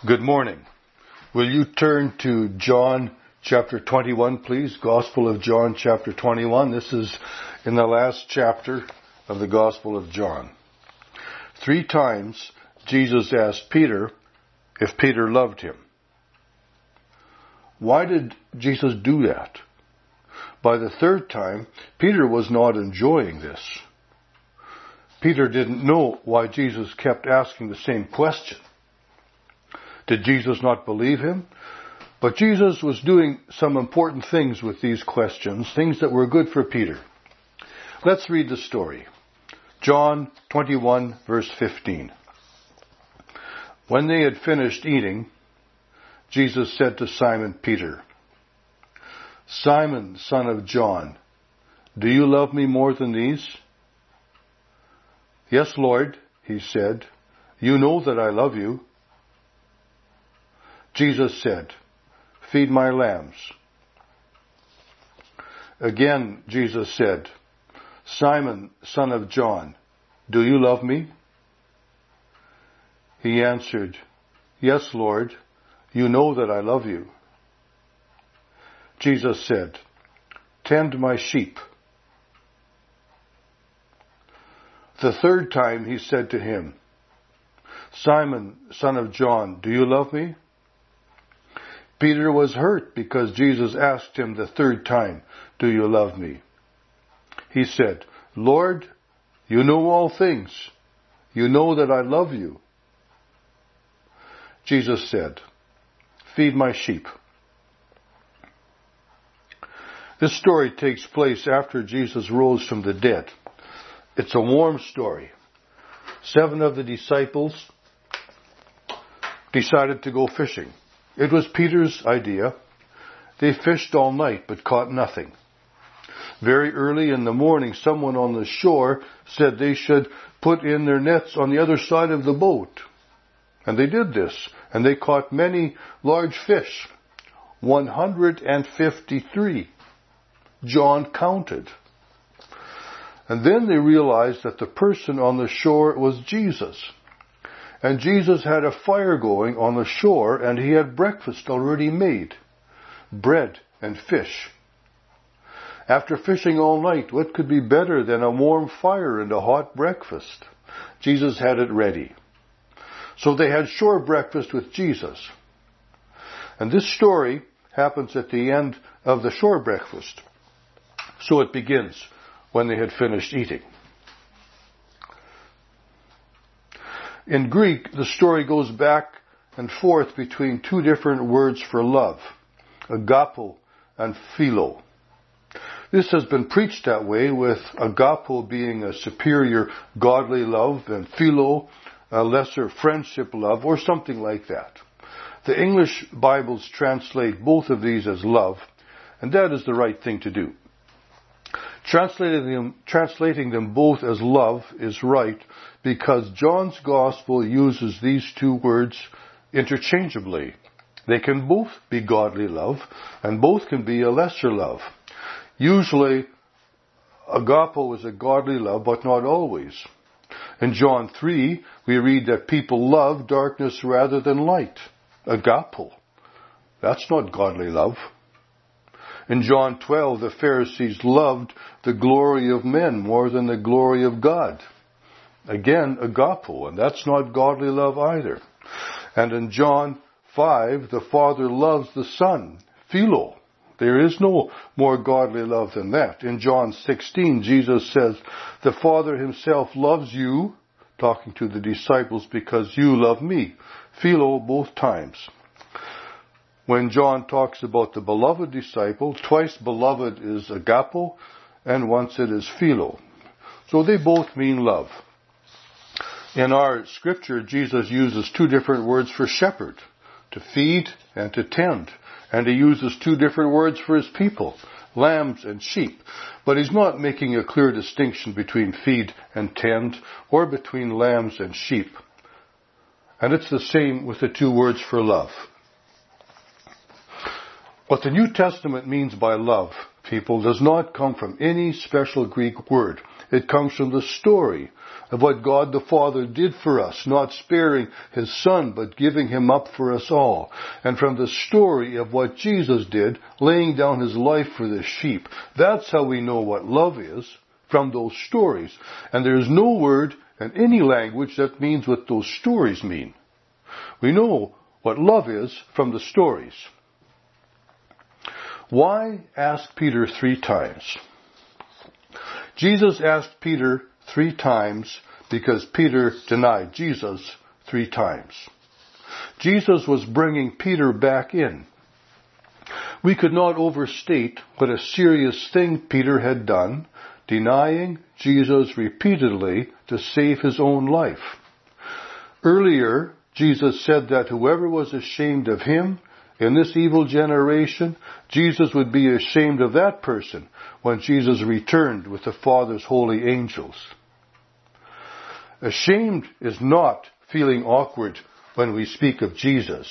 Good morning. Will you turn to John chapter 21, please? Gospel of John chapter 21. This is in the last chapter of the Gospel of John. 3 times Jesus asked Peter if Peter loved him. Why did Jesus do that? By the 3rd time, Peter was not enjoying this. Peter didn't know why Jesus kept asking the same question. Did Jesus not believe him? But Jesus was doing some important things with these questions, things that were good for Peter. Let's read the story. John 21, verse 15. When they had finished eating, Jesus said to Simon Peter, "Simon, son of John, do you love me more than these?" "Yes, Lord," he said, "you know that I love you." Jesus said, "Feed my lambs." Again, Jesus said, "Simon, son of John, do you love me?" He answered, "Yes, Lord, you know that I love you." Jesus said, "Tend my sheep." The 3rd time he said to him, "Simon, son of John, do you love me?" Peter was hurt because Jesus asked him the 3rd time, "Do you love me?" He said, "Lord, you know all things. You know that I love you." Jesus said, "Feed my sheep." This story takes place after Jesus rose from the dead. It's a warm story. 7 of the disciples decided to go fishing. It was Peter's idea. They fished all night but caught nothing. Very early in the morning, someone on the shore said they should put in their nets on the other side of the boat. And they did this, and they caught many large fish. 153. John counted. And then they realized that the person on the shore was Jesus. And Jesus had a fire going on the shore, and he had breakfast already made. Bread and fish. After fishing all night, what could be better than a warm fire and a hot breakfast? Jesus had it ready. So they had shore breakfast with Jesus. And this story happens at the end of the shore breakfast. So it begins when they had finished eating. In Greek, the story goes back and forth between 2 different words for love, agapo and philo. This has been preached that way, with agapo being a superior godly love and philo a lesser friendship love, or something like that. The English Bibles translate both of these as love, and that is the right thing to do. Translating them both as love is right because John's Gospel uses these 2 words interchangeably. They can both be godly love and both can be a lesser love. Usually, agapo is a godly love, but not always. In John 3, we read that people love darkness rather than light. Agapo. That's not godly love. In John 12, the Pharisees loved the glory of men more than the glory of God. Again, agapo, and that's not godly love either. And in John 5, the Father loves the Son, philo. There is no more godly love than that. In John 16, Jesus says, "The Father himself loves you," talking to the disciples, "because you love me." Philo both times. When John talks about the beloved disciple, twice beloved is agapo, and once it is philo. So they both mean love. In our scripture, Jesus uses 2 different words for shepherd, to feed and to tend. And he uses 2 different words for his people, lambs and sheep. But he's not making a clear distinction between feed and tend, or between lambs and sheep. And it's the same with the 2 words for love. What the New Testament means by love, people, does not come from any special Greek word. It comes from the story of what God the Father did for us, not sparing His Son, but giving Him up for us all. And from the story of what Jesus did, laying down His life for the sheep. That's how we know what love is, from those stories. And there is no word in any language that means what those stories mean. We know what love is from the stories. Why ask Peter 3 times? Jesus asked Peter 3 times because Peter denied Jesus 3 times. Jesus was bringing Peter back in. We could not overstate what a serious thing Peter had done, denying Jesus repeatedly to save his own life. Earlier, Jesus said that whoever was ashamed of him in this evil generation, Jesus would be ashamed of that person when Jesus returned with the Father's holy angels. Ashamed is not feeling awkward when we speak of Jesus.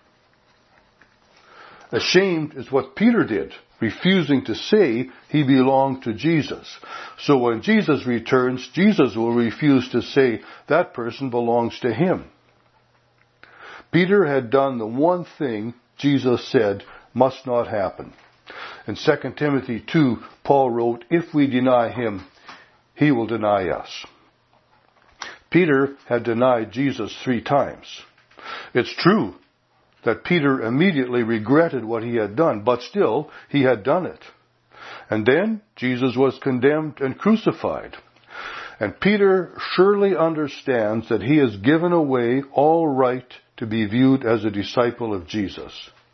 Ashamed is what Peter did, refusing to say he belonged to Jesus. So when Jesus returns, Jesus will refuse to say that person belongs to him. Peter had done the one thing Jesus said must not happen. In 2 Timothy 2, Paul wrote, "If we deny him, he will deny us." Peter had denied Jesus 3 times. It's true that Peter immediately regretted what he had done, but still, he had done it. And then Jesus was condemned and crucified. And Peter surely understands that he has given away all right to be viewed as a disciple of Jesus.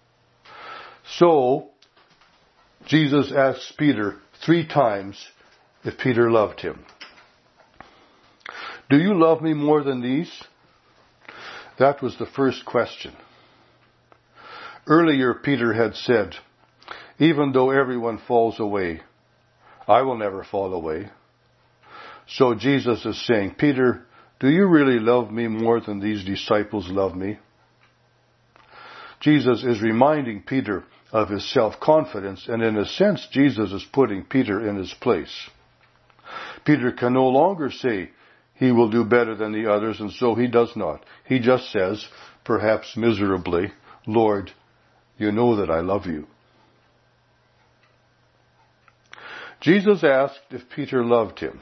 So, Jesus asks Peter 3 times if Peter loved him. Do you love me more than these? That was the first question. Earlier, Peter had said, even though everyone falls away, I will never fall away. So Jesus is saying, Peter, do you really love me more than these disciples love me? Jesus is reminding Peter of his self-confidence, and in a sense, Jesus is putting Peter in his place. Peter can no longer say he will do better than the others, and so he does not. He just says, perhaps miserably, Lord, you know that I love you. Jesus asked if Peter loved him.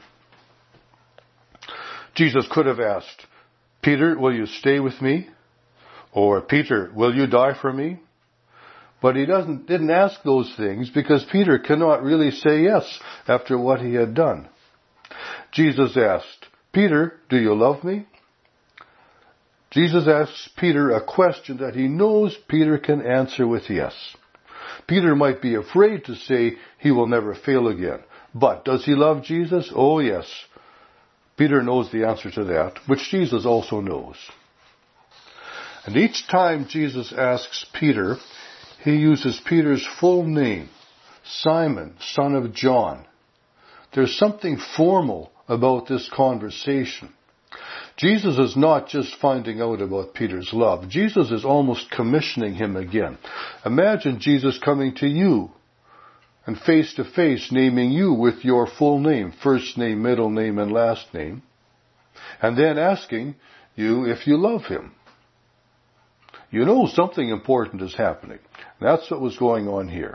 Jesus could have asked, Peter, will you stay with me? Or, Peter, will you die for me? But he didn't ask those things because Peter cannot really say yes after what he had done. Jesus asked, Peter, do you love me? Jesus asks Peter a question that he knows Peter can answer with yes. Peter might be afraid to say he will never fail again. But does he love Jesus? Oh yes. Peter knows the answer to that, which Jesus also knows. And each time Jesus asks Peter, he uses Peter's full name, Simon, son of John. There's something formal about this conversation. Jesus is not just finding out about Peter's love. Jesus is almost commissioning him again. Imagine Jesus coming to you and face to face naming you with your full name, first name, middle name, and last name, and then asking you if you love him. You know something important is happening. That's what was going on here.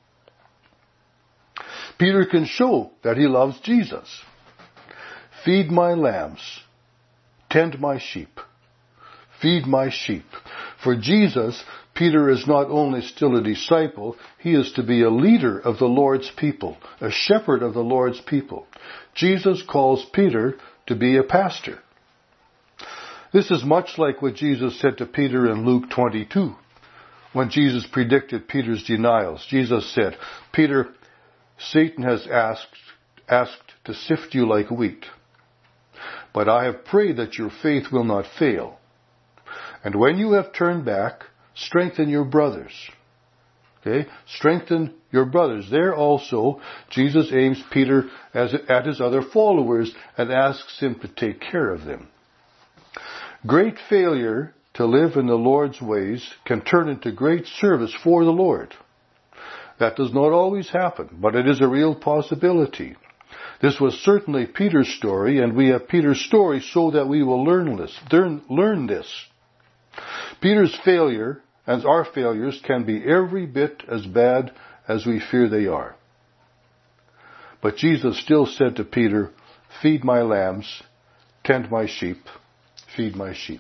Peter can show that he loves Jesus. Feed my lambs. Tend my sheep. Feed my sheep. For Jesus, Peter is not only still a disciple, he is to be a leader of the Lord's people, a shepherd of the Lord's people. Jesus calls Peter to be a pastor. This is much like what Jesus said to Peter in Luke 22. When Jesus predicted Peter's denials, Jesus said, Peter, Satan has asked to sift you like wheat. But I have prayed that your faith will not fail. And when you have turned back, strengthen your brothers. Okay? Strengthen your brothers. There also, Jesus aims Peter at his other followers and asks him to take care of them. Great failure to live in the Lord's ways can turn into great service for the Lord. That does not always happen, but it is a real possibility. This was certainly Peter's story, and we have Peter's story so that we will learn this. Peter's failure and our failures can be every bit as bad as we fear they are. But Jesus still said to Peter, "Feed my lambs, tend my sheep, feed my sheep."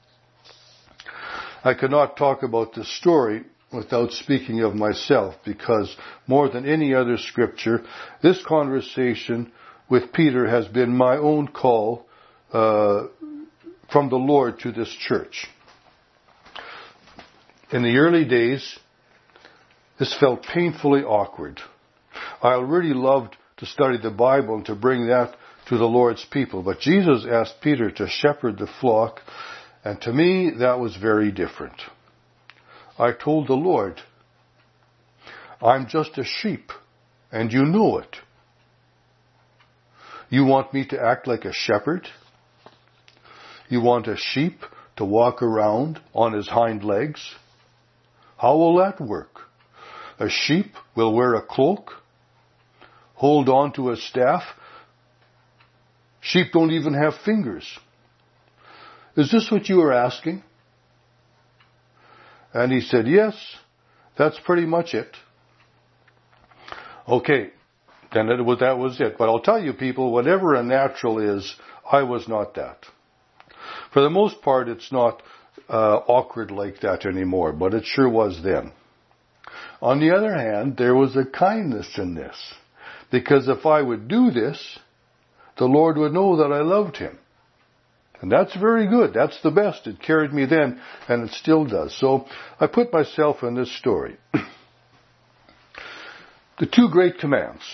I cannot talk about this story without speaking of myself, because more than any other scripture, this conversation with Peter has been my own call from the Lord to this church. In the early days, this felt painfully awkward. I already loved to study the Bible and to bring that to the Lord's people, but Jesus asked Peter to shepherd the flock, and to me that was very different. I told the Lord, "I'm just a sheep, and you know it. You want me to act like a shepherd? You want a sheep to walk around on his hind legs? How will that work? A sheep will wear a cloak, hold on to a staff. Sheep don't even have fingers. Is this what you are asking?" And he said, "Yes, that's pretty much it." Okay, then that was it. But I'll tell you people, whatever a natural is, I was not that. For the most part, it's not awkward like that anymore, but it sure was then. On the other hand, there was a kindness in this, because if I would do this, the Lord would know that I loved him. And that's very good. That's the best. It carried me then, and it still does. So I put myself in this story. The two great commands.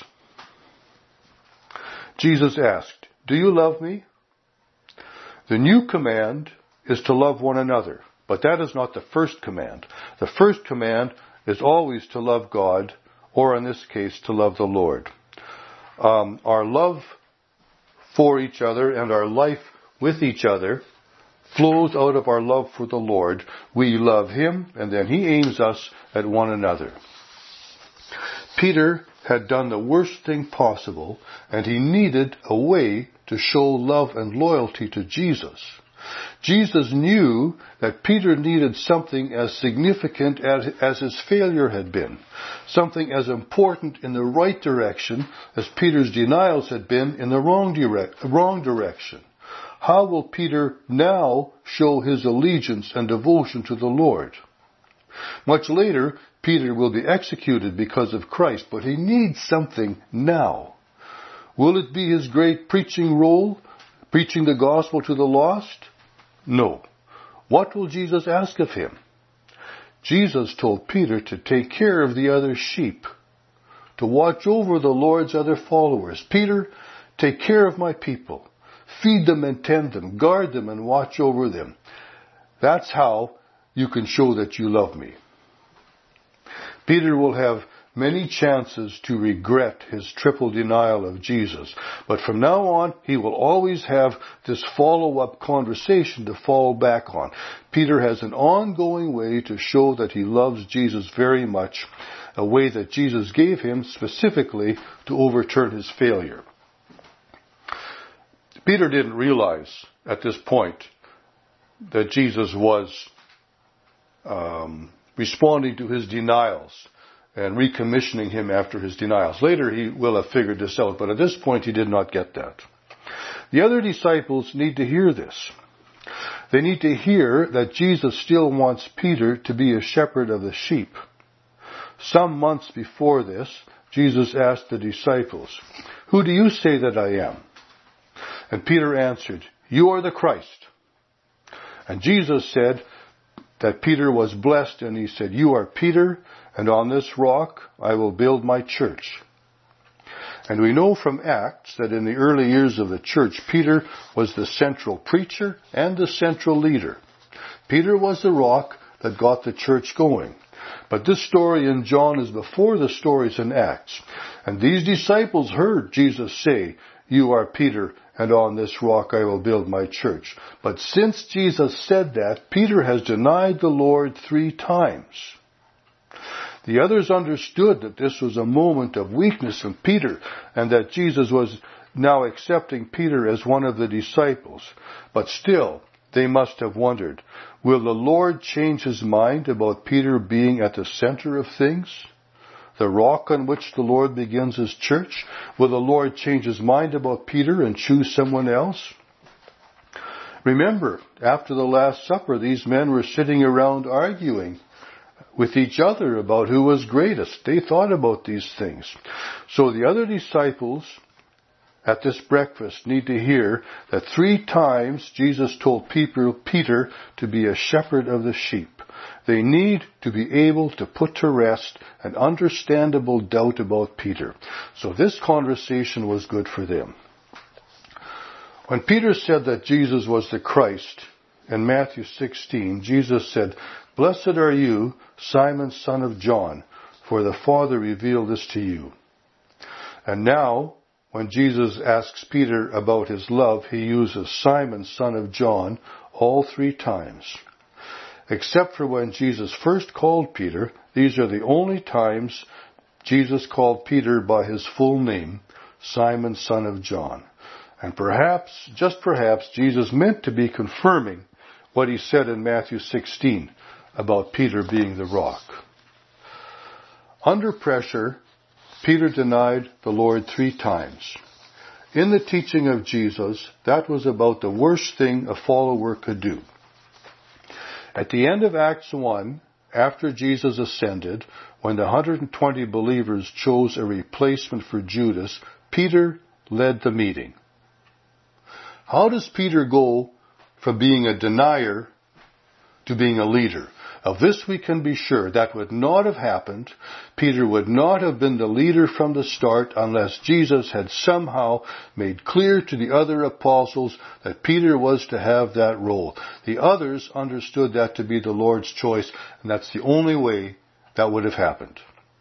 Jesus asked, "Do you love me?" The new command is to love one another, but that is not the first command. The first command is always to love God, or in this case, to love the Lord. Our love for each other and our life with each other flows out of our love for the Lord. We love him, and then he aims us at one another. Peter had done the worst thing possible, and he needed a way to show love and loyalty to Jesus. Jesus knew that Peter needed something as significant as his failure had been, something as important in the right direction as Peter's denials had been in the wrong direction. How will Peter now show his allegiance and devotion to the Lord? Much later, Peter will be executed because of Christ, but he needs something now. Will it be his great preaching role, preaching the gospel to the lost? No. What will Jesus ask of him? Jesus told Peter to take care of the other sheep, to watch over the Lord's other followers. Peter, take care of my people. Feed them and tend them, guard them and watch over them. That's how you can show that you love me. Peter will have many chances to regret his triple denial of Jesus, but from now on, he will always have this follow-up conversation to fall back on. Peter has an ongoing way to show that he loves Jesus very much, a way that Jesus gave him specifically to overturn his failure. Peter didn't realize at this point that Jesus was responding to his denials and recommissioning him after his denials. Later he will have figured this out, but at this point he did not get that. The other disciples need to hear this. They need to hear that Jesus still wants Peter to be a shepherd of the sheep. Some months before this, Jesus asked the disciples, "Who do you say that I am?" And Peter answered, "You are the Christ." And Jesus said that Peter was blessed, and he said, "You are Peter, and on this rock I will build my church." And we know from Acts that in the early years of the church, Peter was the central preacher and the central leader. Peter was the rock that got the church going. But this story in John is before the stories in Acts. And these disciples heard Jesus say, "You are Peter, and on this rock I will build my church." But since Jesus said that, Peter has denied the Lord 3 times. The others understood that this was a moment of weakness in Peter and that Jesus was now accepting Peter as one of the disciples. But still, they must have wondered, will the Lord change his mind about Peter being at the center of things? The rock on which the Lord begins his church? Will the Lord change his mind about Peter and choose someone else? Remember, after the Last Supper, these men were sitting around arguing with each other about who was greatest. They thought about these things. So the other disciples at this breakfast need to hear that 3 times Jesus told Peter to be a shepherd of the sheep. They need to be able to put to rest an understandable doubt about Peter. So this conversation was good for them. When Peter said that Jesus was the Christ, in Matthew 16, Jesus said, "Blessed are you, Simon, son of John, for the Father revealed this to you." And now, when Jesus asks Peter about his love, he uses Simon, son of John, all 3 times. Except for when Jesus first called Peter, these are the only times Jesus called Peter by his full name, Simon, son of John. And perhaps, just perhaps, Jesus meant to be confirming what he said in Matthew 16 about Peter being the rock. Under pressure, Peter denied the Lord 3 times. In the teaching of Jesus, that was about the worst thing a follower could do. At the end of Acts 1, after Jesus ascended, when the 120 believers chose a replacement for Judas, Peter led the meeting. How does Peter go from being a denier to being a leader? Of this we can be sure. That would not have happened. Peter would not have been the leader from the start unless Jesus had somehow made clear to the other apostles that Peter was to have that role. The others understood that to be the Lord's choice, and that's the only way that would have happened.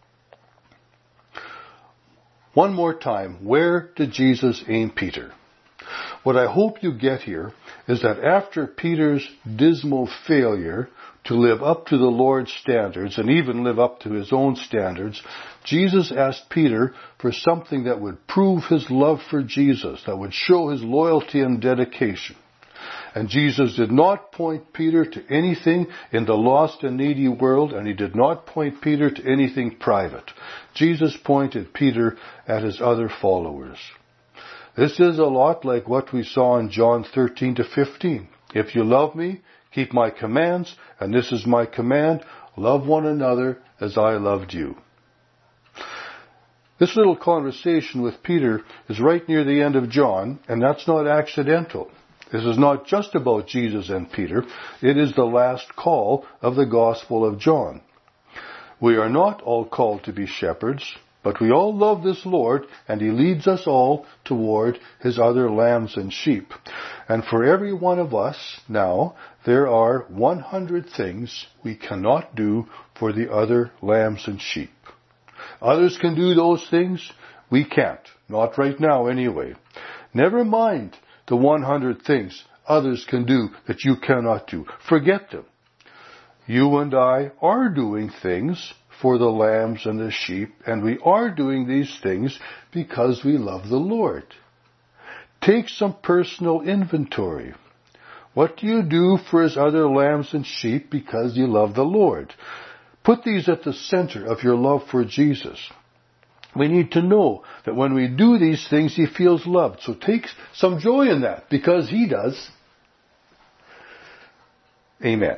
One more time, where did Jesus aim Peter? What I hope you get here is that after Peter's dismal failure to live up to the Lord's standards and even live up to his own standards, Jesus asked Peter for something that would prove his love for Jesus, that would show his loyalty and dedication. And Jesus did not point Peter to anything in the lost and needy world, and he did not point Peter to anything private. Jesus pointed Peter at his other followers. This is a lot like what we saw in John 13-15. If you love me, keep my commands, and this is my command, love one another as I loved you. This little conversation with Peter is right near the end of John, and that's not accidental. This is not just about Jesus and Peter. It is the last call of the Gospel of John. We are not all called to be shepherds, but we all love this Lord, and he leads us all toward his other lambs and sheep. And for every one of us now, there are 100 things we cannot do for the other lambs and sheep. Others can do those things. We can't. Not right now anyway. Never mind the 100 things others can do that you cannot do. Forget them. You and I are doing things for the lambs and the sheep, and we are doing these things because we love the Lord. Take some personal inventory. What do you do for his other lambs and sheep because you love the Lord? Put these at the center of your love for Jesus. We need to know that when we do these things, he feels loved. So take some joy in that, because he does. Amen.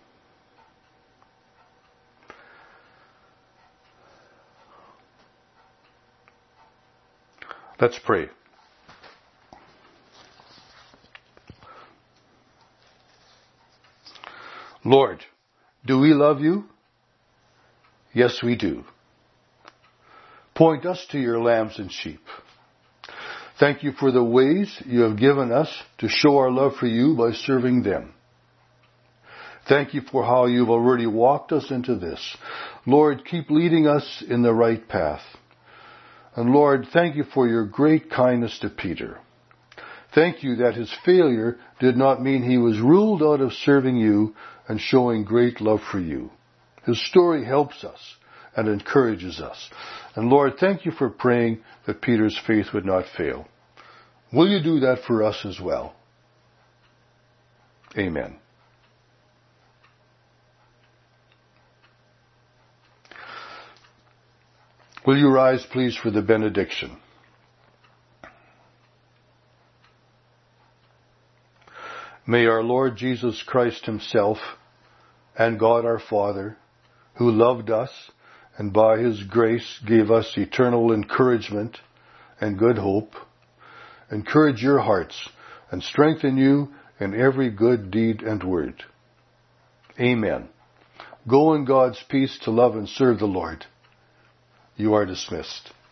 Let's pray. Lord, do we love you? Yes, we do. Point us to your lambs and sheep. Thank you for the ways you have given us to show our love for you by serving them. Thank you for how you've already walked us into this. Lord, keep leading us in the right path. And Lord, thank you for your great kindness to Peter. Thank you that his failure did not mean he was ruled out of serving you and showing great love for you. His story helps us and encourages us. And Lord, thank you for praying that Peter's faith would not fail. Will you do that for us as well? Amen. Will you rise, please, for the benediction? May our Lord Jesus Christ himself and God our Father, who loved us and by his grace gave us eternal encouragement and good hope, encourage your hearts and strengthen you in every good deed and word. Amen. Go in God's peace to love and serve the Lord. You are dismissed.